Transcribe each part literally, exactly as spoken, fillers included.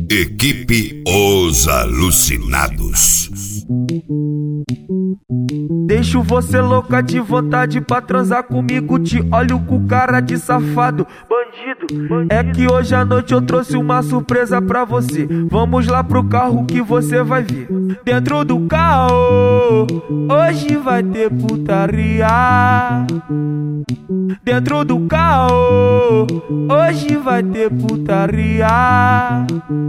Equipe Os Alucinados. Deixo você louca de vontade pra transar comigo. Te olho com cara de safado, bandido. É que hoje à noite eu trouxe uma surpresa pra você. Vamos lá pro carro que você vai ver. Dentro do carro, hoje vai ter putaria. Dentro do carro, hoje vai ter putaria.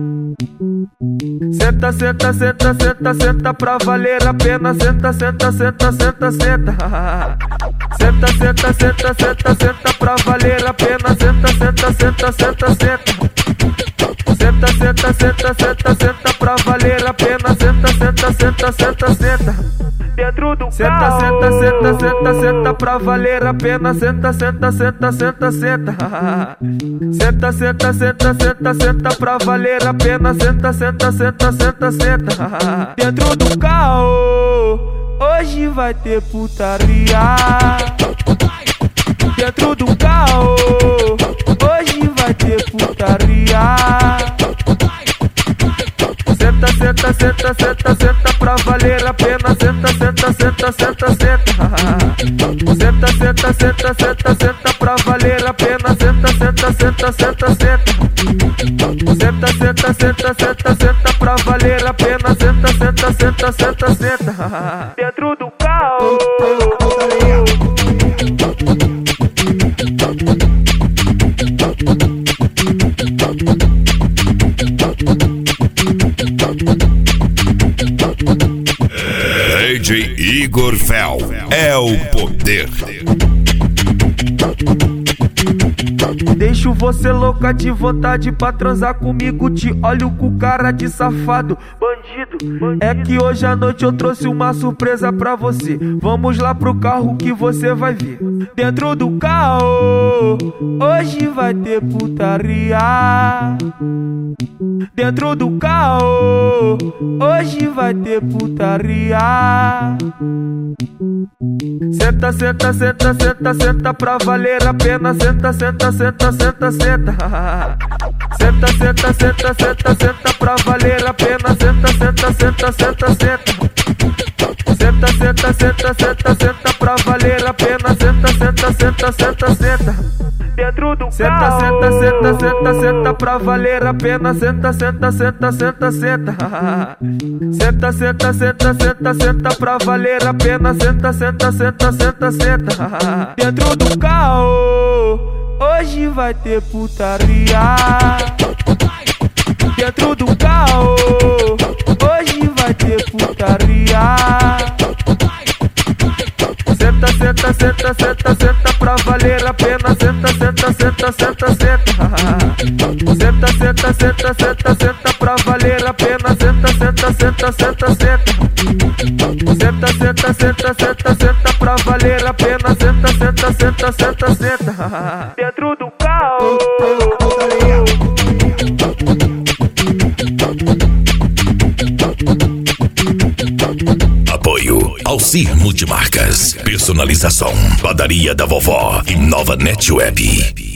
Senta, senta, senta, senta, senta pra valer a pena. Senta, senta, senta, senta, senta. Senta, senta, senta, senta, senta pra valer a pena. Senta, senta, senta, senta, senta. Senta, senta, senta, senta, senta pra valer a pena. Senta, senta, senta, senta, senta. Dentro do senta, carro. Senta, senta, senta, senta pra valer a pena. Senta, senta, senta, senta, senta. Senta, senta, senta, senta, senta pra valer a pena. Senta, senta, senta, senta, senta. Dentro do carro, hoje vai ter putaria. Dentro do carro, hoje vai ter putaria. Senta, senta, senta, senta, senta pra valer a pena. Senta, senta, senta, senta, senta. Senta, senta, senta, senta, senta pra valer a pena. Senta, senta, senta, senta, senta. Senta, senta, senta, senta, senta pra valer a pena. Senta, senta, senta, senta, senta. Dentro do carro. D J Igor Fel é o poder. Deixo você louca de vontade pra transar comigo. Te olho com cara de safado, bandido. É que hoje à noite eu trouxe uma surpresa pra você. Vamos lá pro carro que você vai ver. Dentro do carro, hoje vai ter putaria. Dentro do carro, hoje vai ter putaria. Senta, senta, senta, senta, senta pra valer a pena. Senta, senta, senta, senta, senta. Senta, senta, senta, senta, senta pra valer a pena. Senta, senta, senta, senta, senta. Senta, senta, senta, senta, senta pra valer a pena. Senta, senta, senta, senta, senta. Dentro do senta, carro. Senta, senta, senta, senta pra valer a pena. Senta, senta, senta, senta, senta. Senta, senta, senta, senta, senta pra valer a pena. Senta, senta, senta, senta, senta. Dentro do carro, hoje vai ter putaria. Dentro do carro, hoje vai ter putaria. Senta, senta, senta, senta, senta pra valer a pena. Senta, senta, senta, senta, senta. Senta, senta, senta, senta, senta pra valer a pena. Senta, senta, senta, senta, senta. Senta, senta, senta, senta, senta pra valer a pena. Senta, senta, senta, senta, senta. Dentro do carro. Apoio Alcir Multimarcas, personalização, padaria da vovó e nova NetWeb.